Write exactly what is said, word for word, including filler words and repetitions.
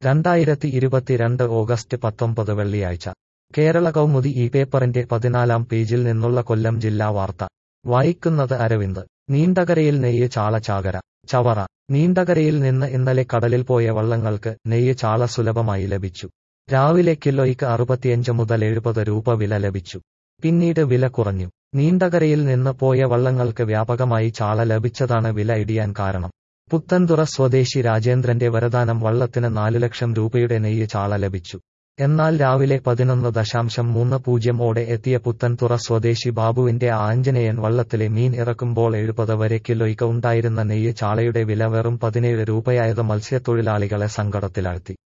രണ്ടായിരത്തി ഇരുപത്തിരണ്ട് ഓഗസ്റ്റ് പത്തൊമ്പത് വെള്ളിയാഴ്ച കേരള കൗമുദി ഈ പേപ്പറിന്റെ പതിനാലാം പേജിൽ നിന്നുള്ള കൊല്ലം ജില്ലാ വാർത്ത വായിക്കുന്നത് അരവിന്ദ്. നീണ്ടകരയിൽ നെയ്യ് ചാള ചാകര. ചവറ. നീണ്ടകരയിൽ നിന്ന് ഇന്നലെ കടലിൽ പോയ വള്ളങ്ങൾക്ക് നെയ്യ് ചാള സുലഭമായി ലഭിച്ചു. രാവിലെ കിലോയ്ക്ക് അറുപത്തിയഞ്ച് മുതൽ എഴുപത് രൂപ വില ലഭിച്ചു. പിന്നീട് വില കുറഞ്ഞു. നീണ്ടകരയിൽ നിന്ന് പോയ വള്ളങ്ങൾക്ക് വ്യാപകമായി ചാള ലഭിച്ചതാണ് വില ഇടിയാൻ കാരണം. പുത്തൻതുറ സ്വദേശി രാജേന്ദ്രന്റെ വരദാനം വള്ളത്തിന് നാലു ലക്ഷം രൂപയുടെ നെയ്യ് ചാള ലഭിച്ചു. എന്നാൽ രാവിലെ പതിനൊന്ന് ദശാംശം മൂന്ന് പൂജ്യം ഓടെ എത്തിയ പുത്തൻതുറ സ്വദേശി ബാബുവിന്റെ ആഞ്ജനേയൻ വള്ളത്തിലെ മീൻ ഇറക്കുമ്പോൾ എഴുപത് വരെ കിലോയ്ക്ക് ഉണ്ടായിരുന്ന നെയ്യ് ചാളയുടെ വില വെറും പതിനേഴ് രൂപയായത് മത്സ്യത്തൊഴിലാളികളെ സങ്കടത്തിലാഴ്ത്തി.